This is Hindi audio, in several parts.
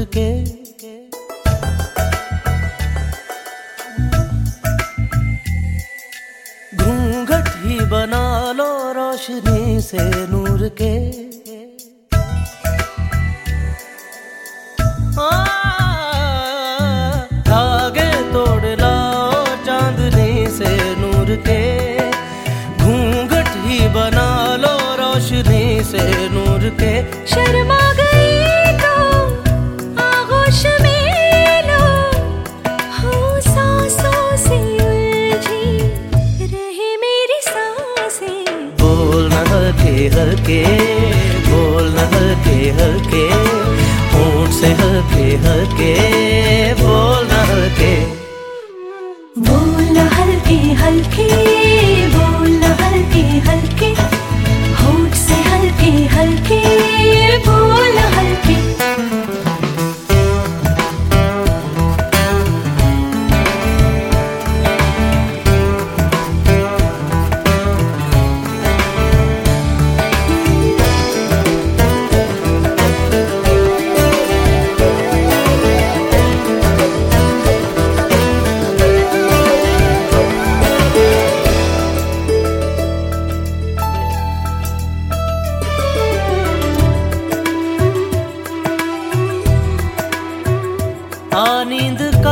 के। घूंघट ही बना लो रोशनी से नूर के। धागे तोड़ लाओ चांदनी से नूर के। घूंघट ही बना लो रोशनी से नूर के। शर्मा गई तो आगोश में लो, हो सांसों से उलझी रहे मेरी सांसें। बोल न हल्के हल्के, बोल न हल्के हल्के, होंठ से हल्के हल्के, बोल न हल्के। बोल न हल्के हल्के, बोल न हल्के हल्के, होंठ से हल्के हल्के, बोल न हल्के। नींद का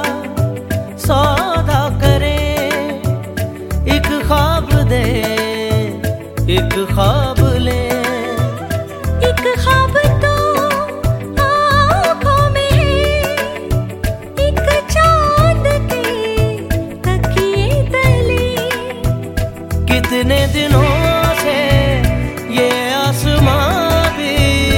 सौदा करें, एक ख्वाब दे, एक ख्वाब ले। एक ख्वाब तो आँखों में है, एक चांद के तकिए तले। कितने दिनों से ये आसमां भी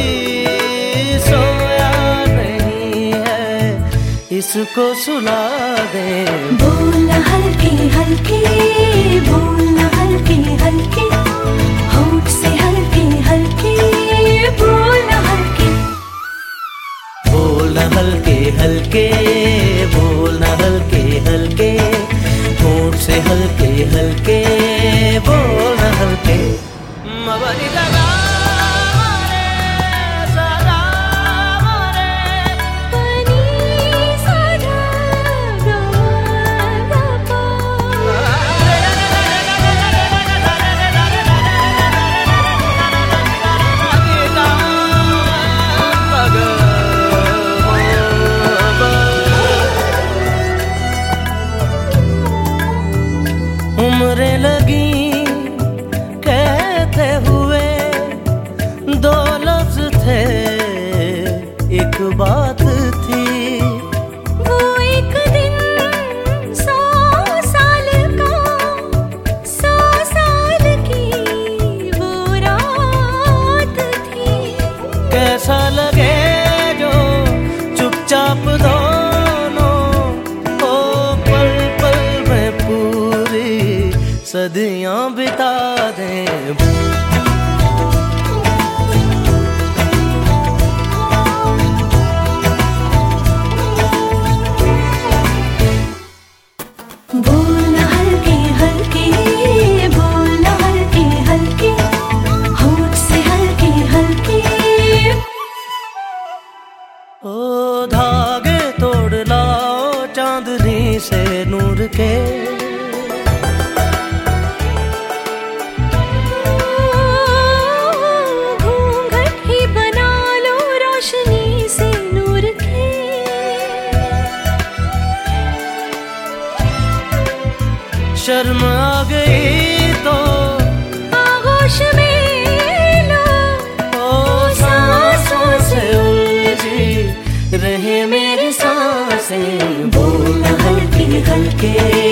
सोया नहीं है, इसको सुला दे। बोल न हल्के हल्के, बोल न हल्के हल्के, होंठ से हल्के हल्के, बोल न हल्के। बोल न हल्के हल्के, बोल न हल्के हल्के, होंठ से हल्के हल्के, बोल न हल्के। मबरी लगा उम्रें लगी कहते हुए, दो लफ्ज थे एक बात थी। वो एक दिन 100 साल का, 100 साल की वो रात थी। कैसा लगे जो चुपचाप दोनों ओ पल पल में पूरी सदियां बिता दें। बोल न हल्के हल्के, बोल न हल्के हल्के, होंठ से हल्के हल्के। ओ धागे तोड़ लाओ चांदनी से नूर के। घूंघट ही बना लो रोशनी से नूर के। शर्म आ गई तो आगोश में लो, ओ सांसों से उलझी रहे मेरी सांसें। बोल न हल्के हल्के,